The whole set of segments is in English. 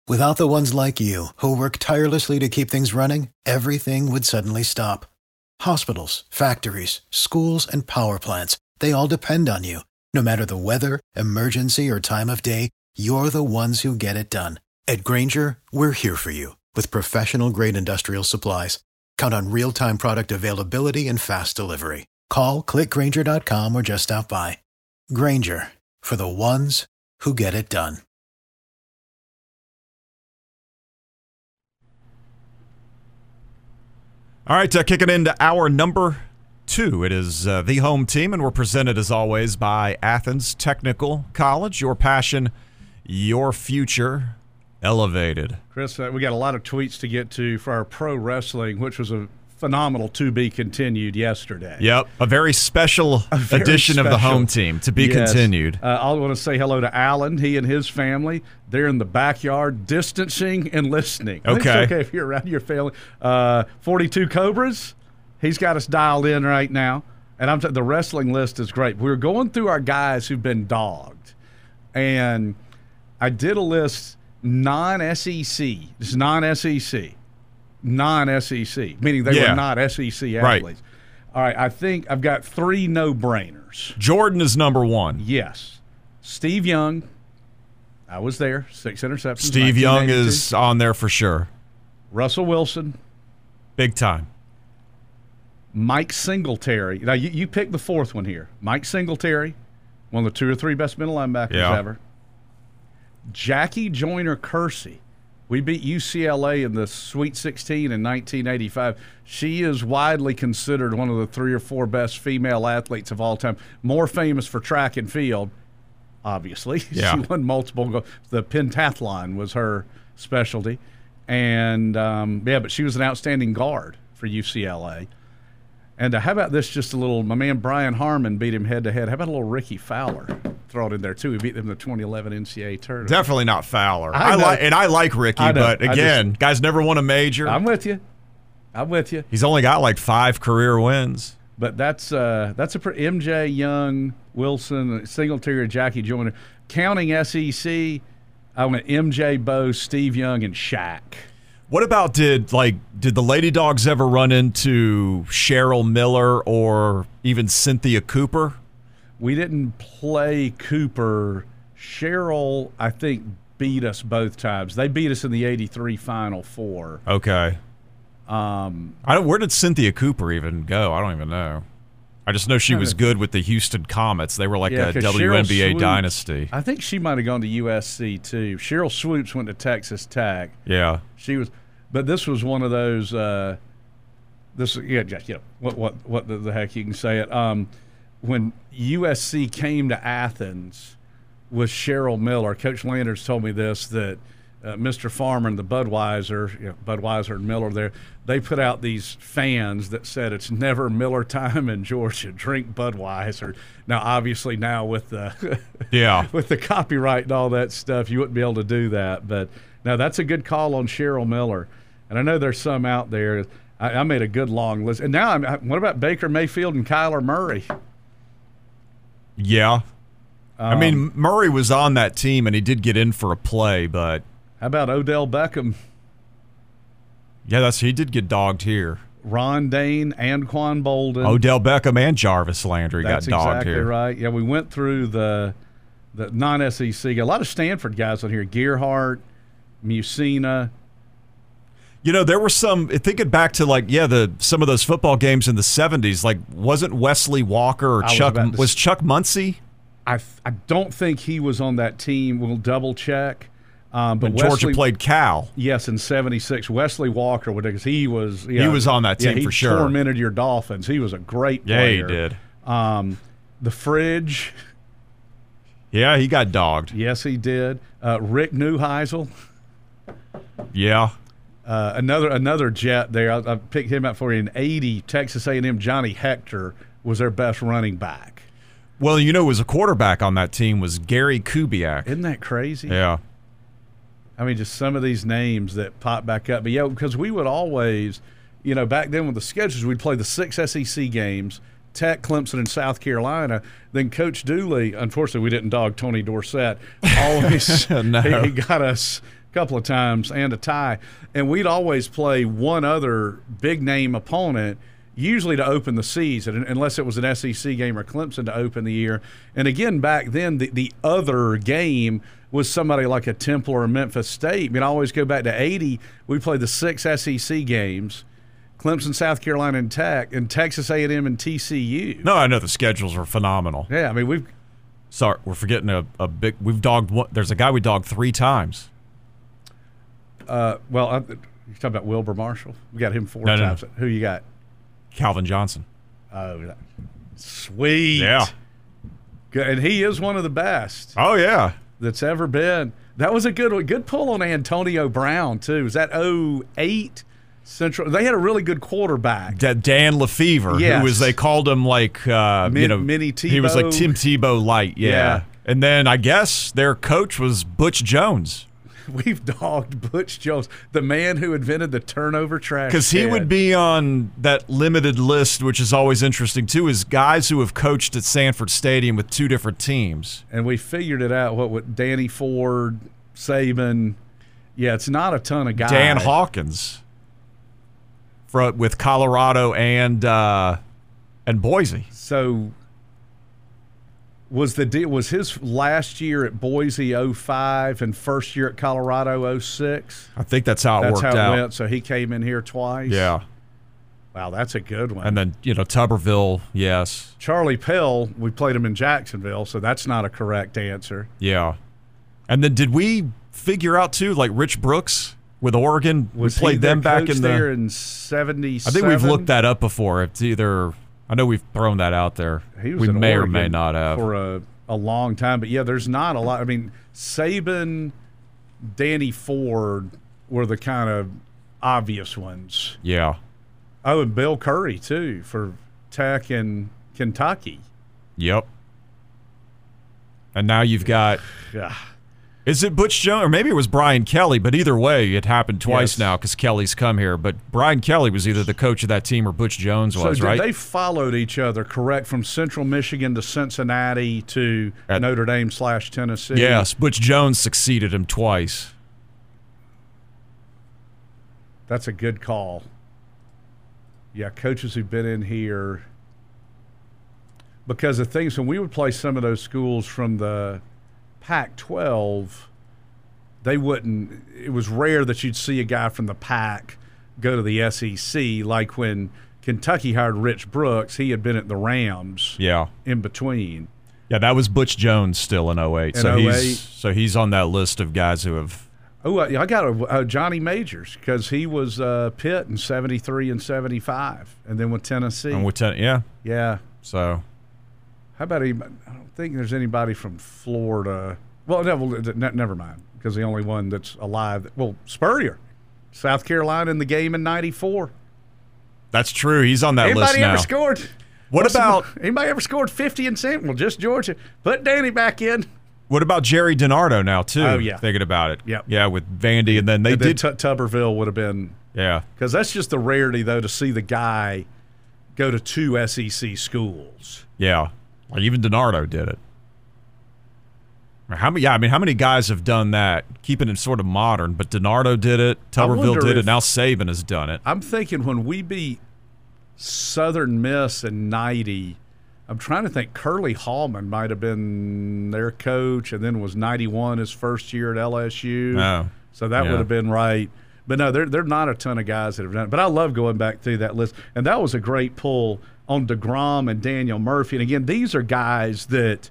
Without the ones like you, who work tirelessly to keep things running, everything would suddenly stop. Hospitals, factories, schools, and power plants, they all depend on you. No matter the weather, emergency, or time of day, you're the ones who get it done. At Grainger, we're here for you with professional-grade industrial supplies. Count on real-time product availability and fast delivery. Call, clickgrainger.com, or just stop by. Grainger, for the ones who get it done. All right, kicking into hour number 2. It is the home team, and we're presented, as always, by Athens Technical College. Your passion, your future, elevated. Chris, we got a lot of tweets to get to for our pro wrestling, which was a phenomenal to be continued yesterday. Yep, a very special edition of the home team to be continued. I want to say hello to Alan, he and his family. They're in the backyard distancing and listening. I think it's okay if you're around your family. 42 Cobras, he's got us dialed in right now. And the wrestling list is great. We're going through our guys who've been dogged. And I did a list non-SEC. This is non-SEC, meaning they were not SEC athletes. Right. All right, I think I've got 3 no-brainers. Jordan is number 1. Yes. Steve Young, I was there, 6 interceptions. Steve Young is on there for sure. Russell Wilson. Big time. Mike Singletary. Now, you pick the 4th one here. Mike Singletary, one of the 2 or 3 best middle linebackers ever. Jackie Joyner-Kersee. We beat UCLA in the Sweet 16 in 1985. She is widely considered one of the 3 or 4 best female athletes of all time. More famous for track and field, obviously. Yeah. She won multiple. The pentathlon was her specialty. And, but she was an outstanding guard for UCLA. And how about this, just a little, my man Brian Harmon beat him head-to-head. How about a little Ricky Fowler? Throw it in there, too. He beat them in the 2011 NCAA tournament. Definitely not Fowler. I like Ricky, but again, guys never won a major. I'm with you. He's only got like 5 career wins. But that's MJ, Young, Wilson, Singletary, Jackie Joyner. Counting SEC, I went MJ, Bo, Steve Young, and Shaq. What about did the Lady Dogs ever run into Cheryl Miller or even Cynthia Cooper? We didn't play Cooper. Cheryl, I think, beat us both times. They beat us in the '83 Final Four. Okay. Where did Cynthia Cooper even go? I don't even know. I just know she was good with the Houston Comets. They were like a WNBA dynasty. I think she might have gone to USC too. Cheryl Swoops went to Texas Tech. Yeah, she was. But this was one of those. What the heck you can say it. When USC came to Athens with Cheryl Miller, Coach Landers told me this, that Mr. Farmer and the Budweiser and Miller there, they put out these fans that said it's never Miller time in Georgia, drink Budweiser. Now, obviously now with the with the copyright and all that stuff, you wouldn't be able to do that. But now that's a good call on Cheryl Miller. And I know there's some out there. I made a good long list. And now, what about Baker Mayfield and Kyler Murray? Yeah. I mean, Murray was on that team, and he did get in for a play, but... How about Odell Beckham? Yeah, he did get dogged here. Ron Dane, Anquan Bolden. Odell Beckham and Jarvis Landry got dogged here. That's exactly right. Yeah, we went through the non-SEC. A lot of Stanford guys on here. Gearhart, Musina. You know, there were some, thinking back to some of those football games in the 70s, wasn't Wesley Walker or was Chuck Muncie? I don't think he was on that team. We'll double check. But Georgia played Cal. Yes, in '76. Wesley Walker, because he was on that team for sure. He tormented your Dolphins. He was a great player. Yeah, he did. The Fridge. Yeah, he got dogged. Yes, he did. Rick Neuheisel. Yeah. Another Jet there. I picked him up for you in '80. Texas A&M. Johnny Hector was their best running back. Well, who was a quarterback on that team was Gary Kubiak. Isn't that crazy? Yeah. I mean, just some of these names that pop back up. But, because we would always, back then with the schedules, we'd play the 6 SEC games, Tech, Clemson, and South Carolina. Then Coach Dooley, unfortunately, we didn't dog Tony Dorsett. Always, no. he got us couple of times and a tie. And we'd always play one other big-name opponent, usually to open the season, unless it was an SEC game or Clemson to open the year. And again, back then, the other game was somebody like a Temple or Memphis State. I mean, I always go back to 80. We played the 6 SEC games, Clemson, South Carolina, and Tech, and Texas A&M and TCU. No, I know the schedules are phenomenal. Yeah, I mean, Sorry, we're forgetting a big. We've dogged one. There's a guy we dogged 3 times. Well, you're talking about Wilbur Marshall? We got him 4 times. No. Who you got? Calvin Johnson. Oh, sweet. Yeah. Good. And he is one of the best. Oh, yeah. That's ever been. That was a good pull on Antonio Brown, too. Was that 08 Central? They had a really good quarterback. Dan Lefevre, yes. who was, they called him like, Mini Tebow. He was like Tim Tebow light, yeah. And then I guess their coach was Butch Jones. We've dogged Butch Jones, the man who invented the turnover trash. Because he would be on that limited list, which is always interesting, too, is guys who have coached at Sanford Stadium with 2 different teams. And we figured it out, with Danny Ford, Saban. Yeah, it's not a ton of guys. Dan Hawkins with Colorado and Boise. So was his last year at Boise 05 and first year at Colorado 06? I think that's how it worked out. That's how it went. So he came in here twice. Yeah. Wow, that's a good one. And then, Tuberville, yes. Charlie Pell, we played him in Jacksonville, so that's not a correct answer. Yeah. And then did we figure out, too, like Rich Brooks with Oregon? We played them back in there in 77? I think we've looked that up before. It's either – I know we've thrown that out there. He was we may Oregon or may not have. For a long time. But, yeah, there's not a lot. I mean, Saban, Danny Ford were the kind of obvious ones. Yeah. Oh, and Bill Curry, too, for Tech and Kentucky. Yep. And now you've got Is it Butch Jones? Or maybe it was Brian Kelly, but either way, it happened twice now because Kelly's come here. But Brian Kelly was either the coach of that team or Butch Jones was, right? They followed each other, correct, from Central Michigan to Cincinnati to Notre Dame/Tennessee? Yes, Butch Jones succeeded him twice. That's a good call. Yeah, coaches who've been in here. Because the things, when we would play some of those schools from the Pac-12, they wouldn't. It was rare that you'd see a guy from the Pac go to the SEC. Like when Kentucky hired Rich Brooks, he had been at the Rams. Yeah. In between. Yeah, that was Butch Jones still in 08. So he's on that list of guys who have. Oh, I got a Johnny Majors because he was Pitt in 73 and 75, and then with Tennessee. And with yeah. So. How about I don't think there's anybody from Florida. Well, never mind, because the only one that's alive. Well, Spurrier, South Carolina in the game in '94. That's true. He's on that list now. Anybody ever scored? Anybody ever scored 50 and St. Well, just Georgia. Put Danny back in. What about Jerry DiNardo now too? Oh yeah, thinking about it. Yep. Yeah, with Vandy, and then they did. Tuberville would have been. Yeah. Because that's just the rarity though to see the guy go to 2 SEC schools. Yeah. Like even DiNardo did it. How many guys have done that? Keeping it sort of modern, but DiNardo did it. Tuberville did it. Now Saban has done it. I'm thinking when we beat Southern Miss in '90, I'm trying to think. Curly Hallman might have been their coach, and then was '91 his first year at LSU. Oh, so that would have been right. But no, there are not a ton of guys that have done it. But I love going back through that list, and that was a great pull on DeGrom and Daniel Murphy. And again, these are guys that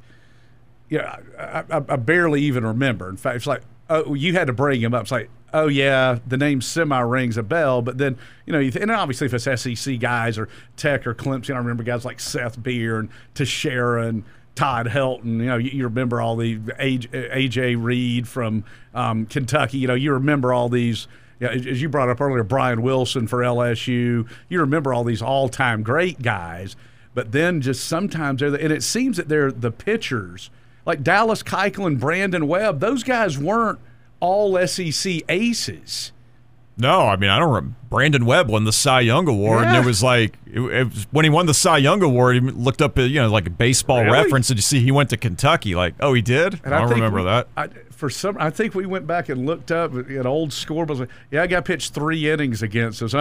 I barely even remember. In fact, it's like, oh, you had to bring him up. It's like, oh, yeah, the name semi-rings a bell. But then, and obviously if it's SEC guys or Tech or Clemson, I remember guys like Seth Beer and Teixeira and Todd Helton. You remember all the A.J. Reed from Kentucky. You remember all these. Yeah, as you brought up earlier, Brian Wilson for LSU. You remember all these all-time great guys, but then just sometimes and it seems that they're the pitchers, like Dallas Keuchel and Brandon Webb. Those guys weren't all SEC aces. No, I mean, I don't remember. Brandon Webb won the Cy Young Award, and it was like, it was, when he won the Cy Young Award, he looked up, like a baseball reference, and you see he went to Kentucky. Like, oh, he did? And I don't remember that. I think we went back and looked up at old scoreboards. Like, yeah, I got pitched 3 innings against us.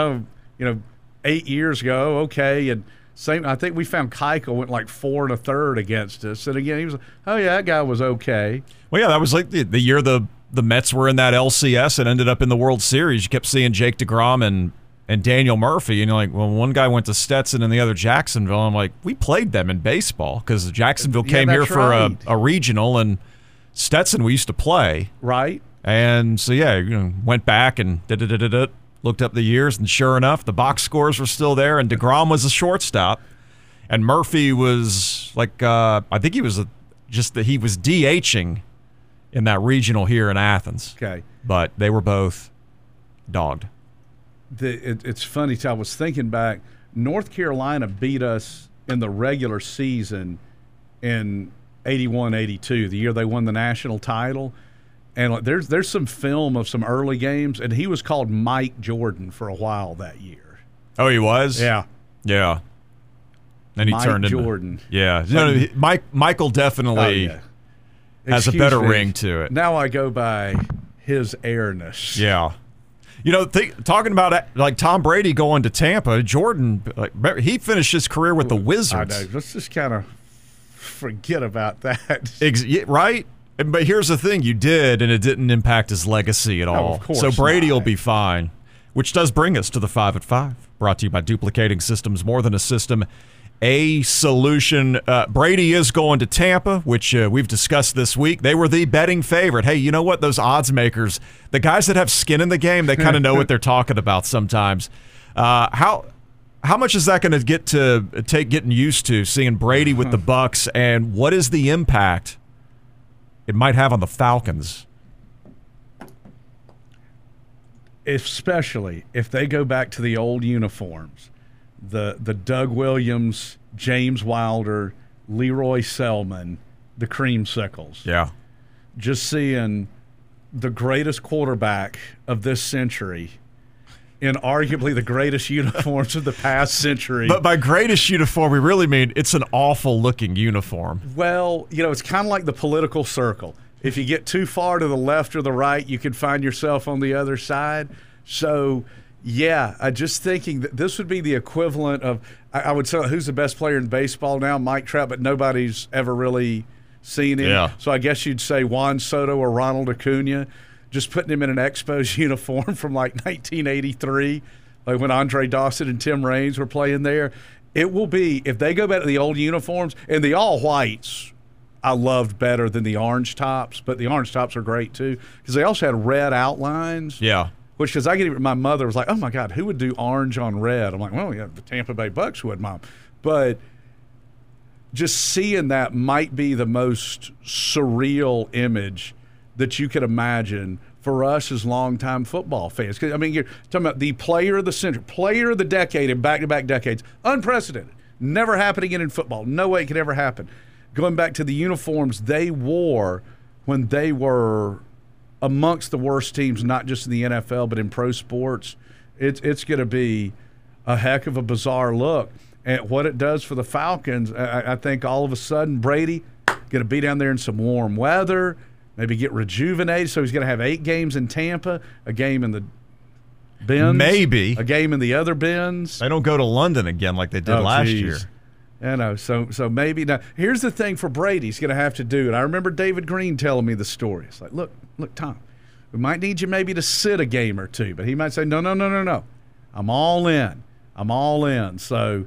8 years ago, okay, and same. I think we found Keuchel went like 4 1/3 against us, and again he was, oh yeah, that guy was okay. Well, yeah, that was like the year the Mets were in that LCS and ended up in the World Series. You kept seeing Jake DeGrom and Daniel Murphy, and you're like, well, one guy went to Stetson and the other Jacksonville. I'm like, we played them in baseball because Jacksonville came here for a regional, and Stetson we used to play. Right. And so, yeah, went back and looked up the years, and sure enough, the box scores were still there, and DeGrom was a shortstop, and Murphy was like, I think he was he was DHing in that regional here in Athens. Okay. But they were both dogged. It's funny, I was thinking back, North Carolina beat us in the regular season in 81-82, the year they won the national title. And there's some film of some early games, and he was called Mike Jordan for a while that year. Oh, he was? Yeah. Yeah. Then he turned into Jordan. Yeah. Michael definitely has a better ring to it. Now I go by his airness. Yeah. Talking about like Tom Brady going to Tampa, Jordan, he finished his career with the Wizards. I know. Let's just kind of forget about that. Right? But here's the thing, you did, and it didn't impact his legacy at all. Of course so Brady not. will be fine, which does bring us to the 5 at 5, brought to you by Duplicating Systems, more than a system, a solution. Brady is going to Tampa, which we've discussed this week. They were the betting favorite. Hey, you know what? Those odds makers, the guys that have skin in the game, they kind of know what they're talking about sometimes. How much is that going to take getting used to, seeing Brady with the Bucs, and what is the impact it might have on the Falcons? Especially if they go back to the old uniforms, the Doug Williams, James Wilder, Leroy Selman, the Creamsicles. Yeah. Just seeing the greatest quarterback of this century in arguably the greatest uniforms of the past century. But by greatest uniform, we really mean it's an awful-looking uniform. Well, it's kind of like the political circle. If you get too far to the left or the right, you can find yourself on the other side. So, yeah, I'm just thinking that this would be the equivalent of, I would say, who's the best player in baseball now? Mike Trout, but nobody's ever really seen him. Yeah. So I guess you'd say Juan Soto or Ronald Acuna. Just putting him in an Expos uniform from like 1983, like when Andre Dawson and Tim Raines were playing there. It will be, if they go back to the old uniforms, and the all-whites I loved better than the orange tops, but the orange tops are great too, because they also had red outlines. Yeah. Which, because my mother was like, oh my God, who would do orange on red? I'm like, well, yeah, the Tampa Bay Bucks would, Mom. But just seeing that might be the most surreal image that you could imagine for us as longtime football fans. Because, I mean, you're talking about the player of the century, player of the decade in back-to-back decades. Unprecedented. Never happened again in football. No way it could ever happen. Going back to the uniforms they wore when they were amongst the worst teams, not just in the NFL, but in pro sports, it's going to be a heck of a bizarre look. And what it does for the Falcons, I think all of a sudden Brady going to be down there in some warm weather, maybe get rejuvenated. So he's going to have 8 games in Tampa, a game in the bins. Maybe. A game in the other bins. They don't go to London again like they did last year. I know. So maybe. Now, here's the thing for Brady. He's going to have to do it. I remember David Green telling me the story. It's like, look, Tom, we might need you maybe to sit a game or two. But he might say, no. I'm all in. So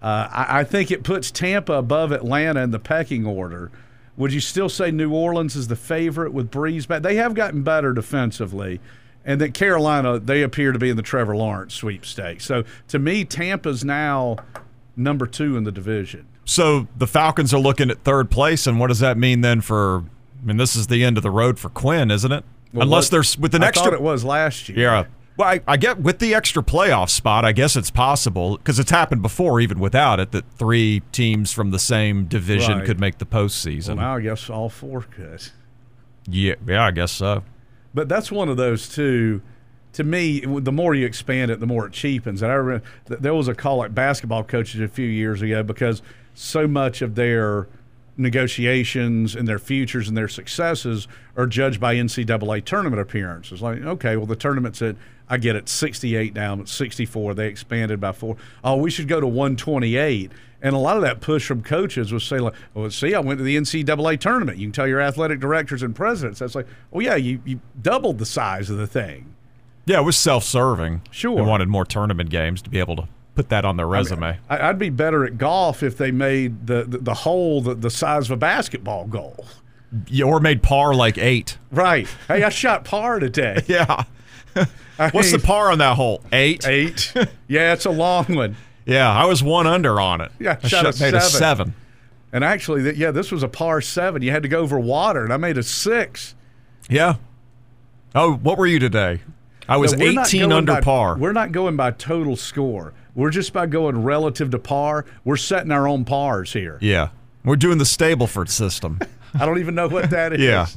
I think it puts Tampa above Atlanta in the pecking order. Would you still say New Orleans is the favorite with Breeze back? They have gotten better defensively. And that Carolina, they appear to be in the Trevor Lawrence sweepstakes. So, to me, Tampa's now number 2 in the division. So, the Falcons are looking at 3rd place, and what does that mean then for – I mean, this is the end of the road for Quinn, isn't it? Well, Unless there's – with an extra – I thought it was last year. Yeah. Well, I get with the extra playoff spot, I guess it's possible, because it's happened before even without it, that 3 teams from the same division could make the postseason. Well, now I guess all 4 could. Yeah, I guess so. But that's one of those, too. to me, the more you expand it, the more it cheapens. And I remember there was a call at basketball coaches a few years ago because so much of their negotiations and their futures and their successes are judged by NCAA tournament appearances. Like, okay, well, the tournament's I get it, 68 now, it's 64. They expanded by 4. Oh, we should go to 128. And a lot of that push from coaches was saying, like, well, see, I went to the NCAA tournament. You can tell your athletic directors and presidents. That's like, oh, yeah, you doubled the size of the thing. Yeah, it was self-serving. Sure. They wanted more tournament games to be able to put that on their resume. I mean, I'd be better at golf if they made the hole the size of a basketball goal. Yeah, or made par like 8. Right. Hey, I shot par today. Yeah. What's the par on that hole? 8? 8. Yeah, it's a long one. Yeah, I was 1 under on it. Yeah, I made a 7. And actually, this was a par 7. You had to go over water, and I made a 6. Yeah. Oh, what were you today? I was 18 under par. We're not going by total score. We're just by going relative to par. We're setting our own pars here. Yeah. We're doing the Stableford system. I don't even know what that is. Yeah.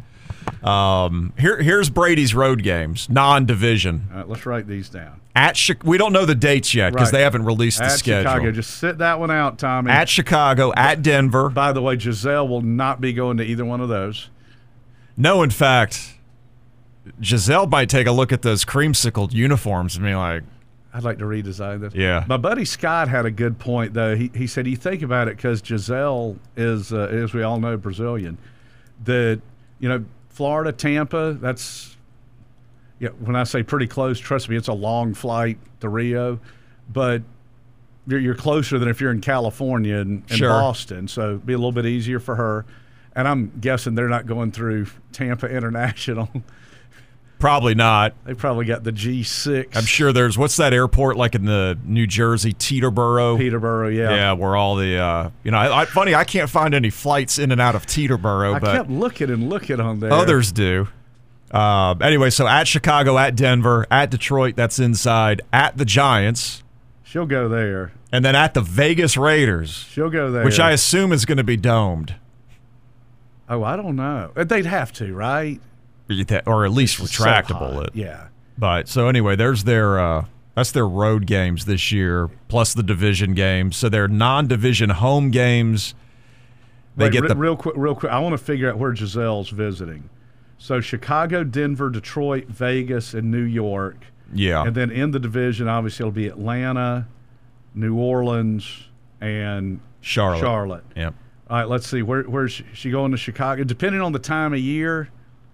Here's Brady's road games, non-division. All right, let's write these down. We don't know the dates yet because they haven't released the schedule. Chicago. Just sit that one out, Tommy. At Chicago, at Denver. By the way, Giselle will not be going to either one of those. No, in fact, Giselle might take a look at those creamsicle uniforms and be like, I'd like to redesign this. Yeah. My buddy Scott had a good point, though. He said, you think about it, because Giselle is, as we all know, Brazilian. That, Florida, Tampa, that's, when I say pretty close, trust me, it's a long flight to Rio. But you're closer than if you're in California and Sure. Boston. So it'd be a little bit easier for her. And I'm guessing they're not going through Tampa International. probably not. They probably got the G6. I'm sure what's that airport like in the New Jersey, Teterboro? Peterborough, yeah. Yeah, where all the, funny, I can't find any flights in and out of Teterboro. I but kept looking on there. Others do. Anyway, so at Chicago, at Denver, at Detroit, that's inside, at the Giants. She'll go there. And then at the Vegas Raiders. She'll go there. Which I assume is going to be domed. Oh, I don't know. They'd have to, right? Or at least retractable. So yeah. But so anyway, there's that's their road games this year, plus the division games. So they're non-division home games. They get real quick. I want to figure out where Giselle's visiting. So Chicago, Denver, Detroit, Vegas, and New York. Yeah. And then in the division, obviously, it'll be Atlanta, New Orleans, and Charlotte. Yep. All right, let's see. Where's she going to Chicago? Depending on the time of year.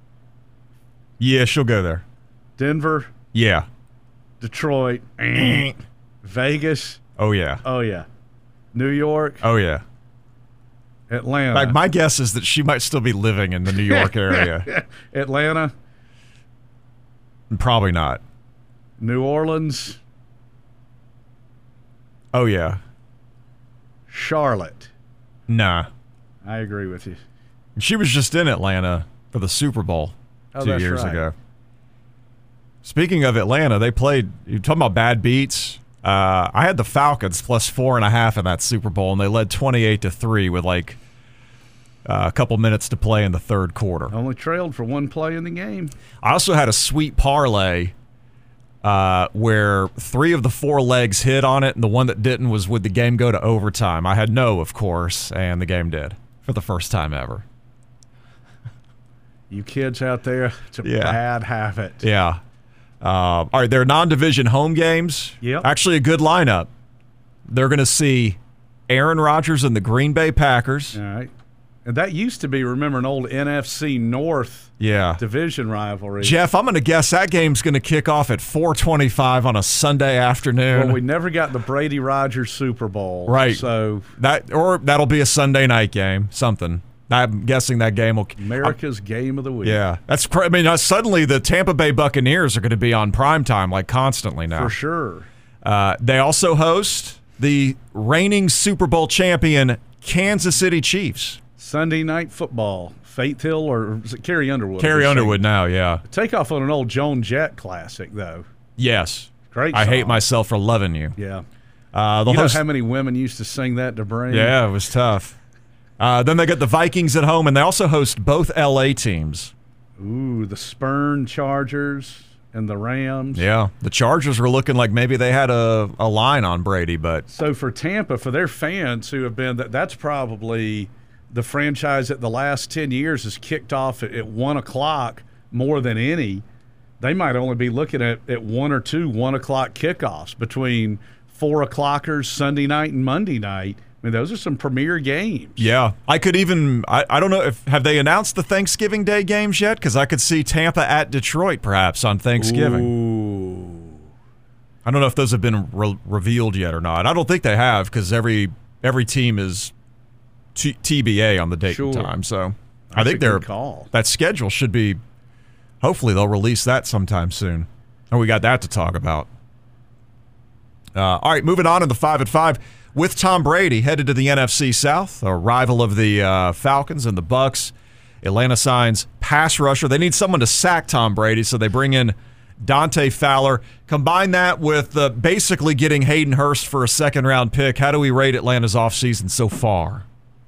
Yeah, she'll go there. Denver. Yeah. Detroit. Vegas. Oh, yeah. Oh, yeah. New York. Oh, yeah. Atlanta. Like, my guess is that she might still be living in the New York area. Atlanta. Probably not. New Orleans. Oh, yeah. Charlotte. Nah. I agree with you. She was just in Atlanta for the Super Bowl 2 years ago. Speaking of Atlanta, they played, you're talking about bad beats. I had the Falcons plus 4.5 in that Super Bowl, and they led 28-3 with like a couple minutes to play in the third quarter. Only trailed for one play in the game. I also had a sweet parlay where 3 of the 4 legs hit on it, and the one that didn't was would the game go to overtime. I had no, of course, and the game did for the first time ever. You kids out there, it's a bad habit. Yeah. All right, they're non-division home games. Yep. Actually, a good lineup. They're going to see Aaron Rodgers and the Green Bay Packers. All right. And that used to be, remember, an old NFC North division rivalry. Jeff, I'm going to guess that game's going to kick off at 4:25 on a Sunday afternoon. Well, we never got the Brady Rodgers Super Bowl. Right. So that'll be a Sunday night game, something. I'm guessing that game will America's game of the week. Yeah, suddenly the Tampa Bay Buccaneers are going to be on primetime like constantly now. For sure. They also host the reigning Super Bowl champion Kansas City Chiefs. Sunday Night Football. Faith Hill, or is it Carrie Underwood? Carrie Underwood now, yeah. Takeoff on an old Joan Jett classic, though. Yes. Great I song. Hate Myself for Loving You. Yeah. You know how many women used to sing that to Brain? Yeah, it was tough. Then they got the Vikings at home, and they also host both L.A. teams. Ooh, the Spurn Chargers and the Rams. Yeah, the Chargers were looking like maybe they had a line on Brady, but so for Tampa, for their fans who have been that's probably the franchise that the last 10 years has kicked off at 1 o'clock more than any. They might only be looking at 1 or 2 1 o'clock kickoffs between 4 o'clockers Sunday night and Monday night. I mean, those are some premier games. Yeah, I could even I don't know have they announced the Thanksgiving Day games yet? Because I could see Tampa at Detroit perhaps on Thanksgiving. Ooh. I don't know if those have been revealed yet or not. I don't think they have because every team is TBA on the date and time. So I think that schedule should be. Hopefully they'll release that sometime soon. And we got that to talk about. All right, moving on in the 5 at 5 with Tom Brady headed to the NFC South, a rival of the Falcons and the Bucs. Atlanta signs pass rusher. They need someone to sack Tom Brady, so they bring in Dante Fowler. Combine that with basically getting Hayden Hurst for a second-round pick. How do we rate Atlanta's offseason so far?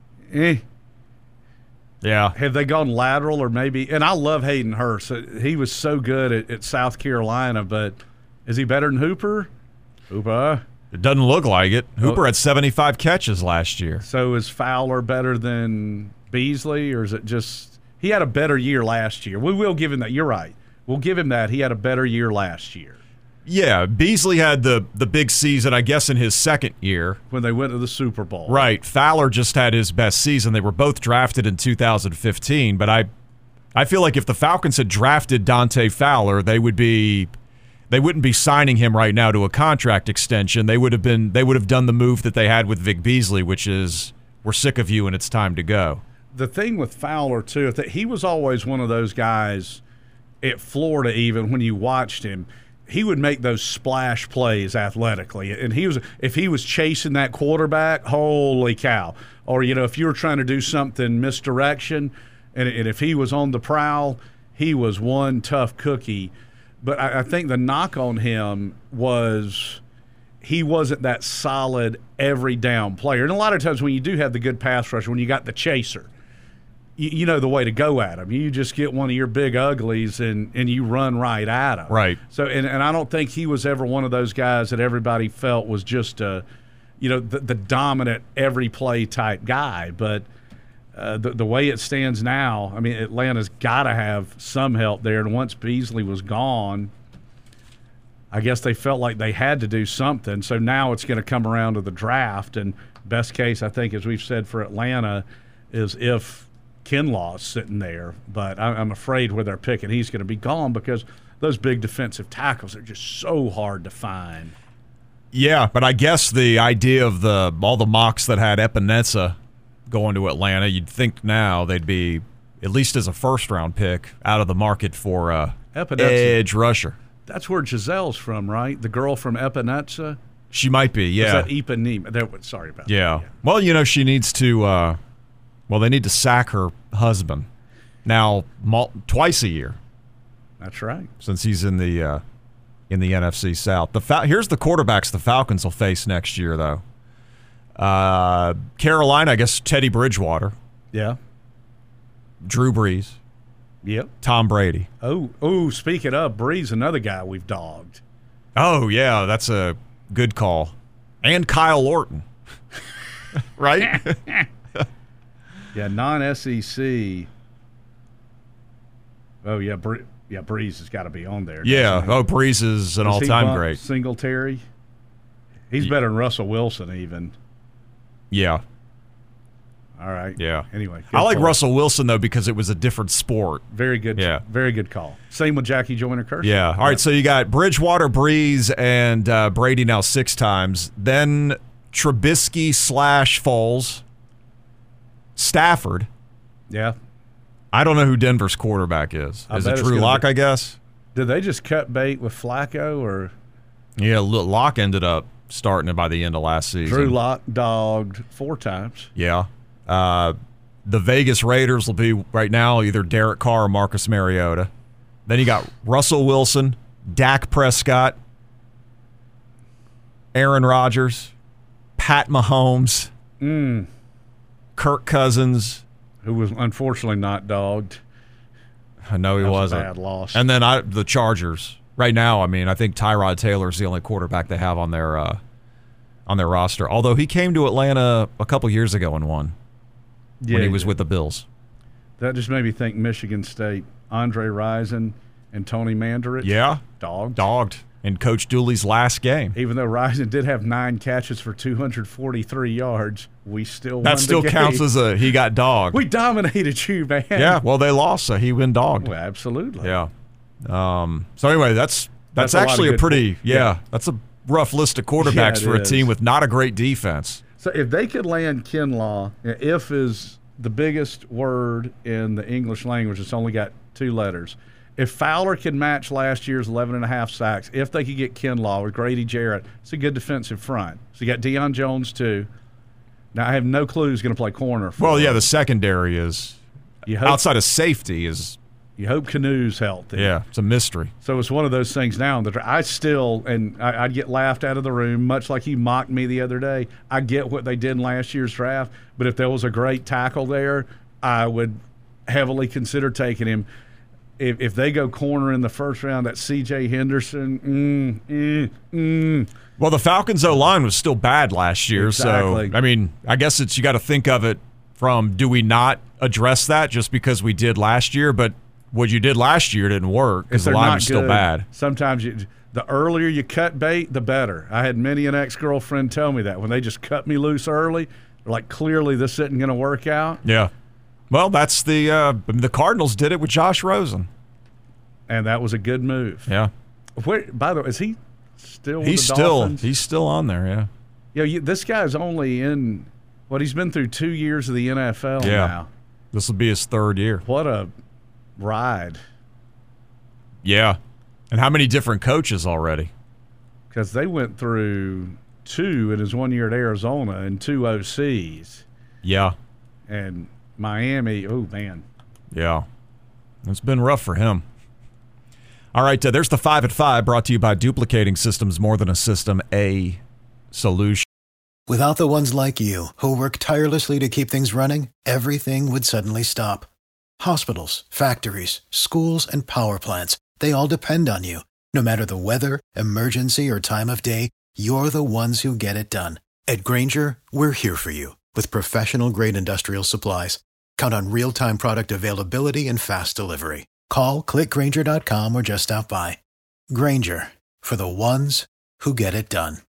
Yeah. Have they gone lateral or maybe – and I love Hayden Hurst. He was so good at South Carolina, but is he better than Hooper? It doesn't look like it. Hooper had 75 catches last year. So is Fowler better than Beasley, or is it just – he had a better year last year. We will give him that. You're right. We'll give him that. He had a better year last year. Yeah, Beasley had the big season, I guess, in his second year. When they went to the Super Bowl. Right. Fowler just had his best season. They were both drafted in 2015, but I feel like if the Falcons had drafted Dante Fowler, they wouldn't be signing him right now to a contract extension. They would have done the move that they had with Vic Beasley, which is we're sick of you and it's time to go. The thing with Fowler too, that he was always one of those guys at Florida, even when you watched him, he would make those splash plays athletically. And if he was chasing that quarterback, holy cow. Or, if you were trying to do something misdirection, and if he was on the prowl, he was one tough cookie. But I think the knock on him was he wasn't that solid every down player. And a lot of times when you do have the good pass rusher, when you got the chaser, you know the way to go at him. You just get one of your big uglies and you run right at him. Right. So and I don't think he was ever one of those guys that everybody felt was just the dominant every play type guy. But the way it stands now, I mean, Atlanta's got to have some help there. And once Beasley was gone, I guess they felt like they had to do something. So now it's going to come around to the draft. And best case, I think, as we've said for Atlanta, is if Kinlaw's sitting there. But I'm afraid where they're picking, he's going to be gone because those big defensive tackles are just so hard to find. Yeah, but I guess the idea of all the mocks that had Epinesa going to Atlanta, you'd think now they'd be, at least as a first-round pick, out of the market for edge rusher. That's where Giselle's from, right? The girl from Epinesa? She might be, yeah. Is that Ipanema? Sorry about that. Yeah. Well, she needs to they need to sack her husband now twice a year. That's right. Since he's in the NFC South. Here's the quarterbacks the Falcons will face next year, though. Carolina, I guess Teddy Bridgewater. Yeah. Drew Brees. Yep. Tom Brady. Oh, speaking of, Brees, another guy we've dogged. Oh, yeah, that's a good call. And Kyle Orton. Right? Yeah, non-SEC. Oh, yeah, Brees has got to be on there. Yeah, Brees is an all-time great. Singletary? He's better than Russell Wilson even. Yeah. All right. Yeah. Anyway. I like Russell Wilson, though, because it was a different sport. Very good. Yeah. Very good call. Same with Jackie Joyner-Kersee. Yeah. All right, so you got Bridgewater, Brees, and Brady now 6 times. Then Trubisky / Foles. Stafford. Yeah. I don't know who Denver's quarterback is. Is it Drew Lock, I guess? Did they just cut bait with Flacco? Or? Yeah, Lock ended up starting it by the end of last season. Drew Lock dogged 4 times. Yeah. The Vegas Raiders will be right now either Derek Carr or Marcus Mariota. Then you got Russell Wilson, Dak Prescott, Aaron Rodgers, Pat Mahomes, Kirk Cousins. Who was unfortunately not dogged. No, he wasn't. Bad loss. And then the Chargers. right now, I mean, I think Tyrod Taylor is the only quarterback they have on their roster. Although he came to Atlanta a couple years ago and won when he was with the Bills. That just made me think Michigan State, Andre Rison and Tony Mandarich. Yeah. Dogged. In Coach Dooley's last game. Even though Rison did have 9 catches for 243 yards, we still won That still counts as he got dogged. We dominated you, man. Yeah, well, they lost, so he went dogged. Well, absolutely. Yeah. So anyway, that's actually a pretty that's a rough list of quarterbacks for a team with not a great defense. So if they could land Kinlaw, if is the biggest word in the English language. It's only got 2 letters. If Fowler can match last year's 11.5 sacks, if they could get Kinlaw with Grady Jarrett, it's a good defensive front. So you got Deion Jones too. Now I have no clue who's going to play corner. The secondary is outside of safety is. You hope Canu's healthy. Yeah, it's a mystery. So it's one of those things now. I'd get laughed out of the room, much like he mocked me the other day. I get what they did in last year's draft, but if there was a great tackle there, I would heavily consider taking him. If they go corner in the first round, that C.J. Henderson, Well, the Falcons' O-line was still bad last year. Exactly. So, I mean, I guess you got to think of it from, do we not address that just because we did last year? But what you did last year didn't work because the line was still bad. Sometimes the earlier you cut bait, the better. I had many an ex-girlfriend tell me that. When they just cut me loose early, they're like, clearly this isn't going to work out. Yeah. Well, that's the Cardinals did it with Josh Rosen. And that was a good move. Yeah. By the way, is he still with the Dolphins? He's still on there, yeah. Yeah, this guy's only in he's been through 2 years of the NFL now. This will be his 3rd year. What a ride. Yeah. And how many different coaches already? Because they went through 2 in his 1 year at Arizona and 2 OCs. Yeah. And Miami, oh, man. Yeah. It's been rough for him. All right, there's the 5 at 5 brought to you by Duplicating Systems, more than a system, a solution. Without the ones like you, who work tirelessly to keep things running, everything would suddenly stop. Hospitals, factories, schools, and power plants, they all depend on you. No matter the weather, emergency, or time of day, you're the ones who get it done. At Grainger, we're here for you with professional-grade industrial supplies. Count on real-time product availability and fast delivery. Call, click Grainger.com, or just stop by. Grainger, for the ones who get it done.